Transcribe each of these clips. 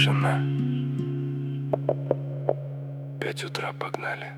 тишина. 5 утра, погнали.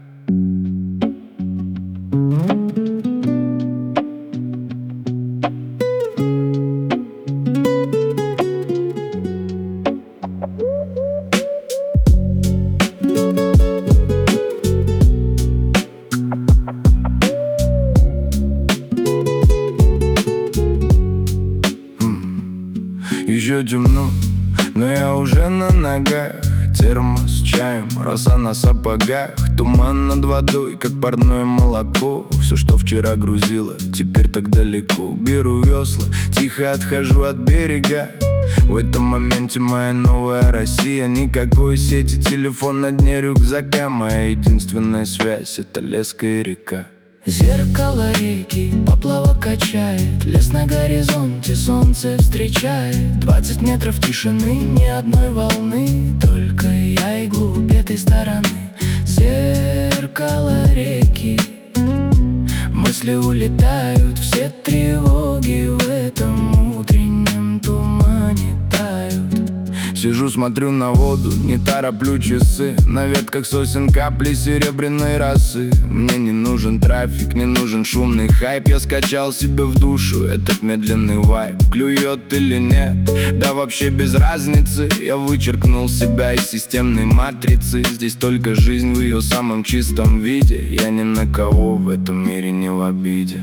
Еще темно, но я уже на ногах. Термос с чаем, роса на сапогах. Туман над водой, как парное молоко. Все, что вчера грузило, теперь так далеко. Беру весла, тихо отхожу от берега. В этом моменте моя новая Россия. Никакой сети, телефон на дне рюкзака. Моя единственная связь — это леска и река. Зеркало реки, поплавок качает. Лес на горизонте, солнце встречает. 20 метров тишины, ни одной волны. Только я и глубь этой стороны. Зеркало реки, мысли улетают. Все тревоги в этом утреннем тумане тают. Сижу, смотрю на воду, не тороплю часы. На ветках сосен капли серебряной росы. Мне не нужен трафик, не нужен шумный хайп. Я скачал себе в душу этот медленный вайб. Клюет или нет, да вообще без разницы. Я вычеркнул себя из системной матрицы. Здесь только жизнь в ее самом чистом виде. Я ни на кого в этом мире не в обиде.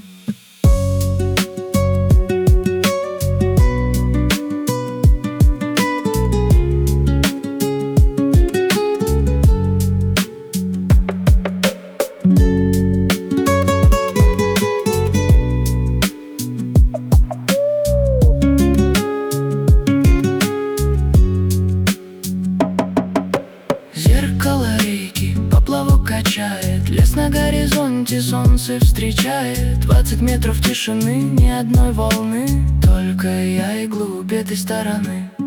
Зеркало реки, поплавок качает. Лес на горизонте, солнце встречает. 20 метров тишины, ни одной волны. Только я и глубь этой стороны.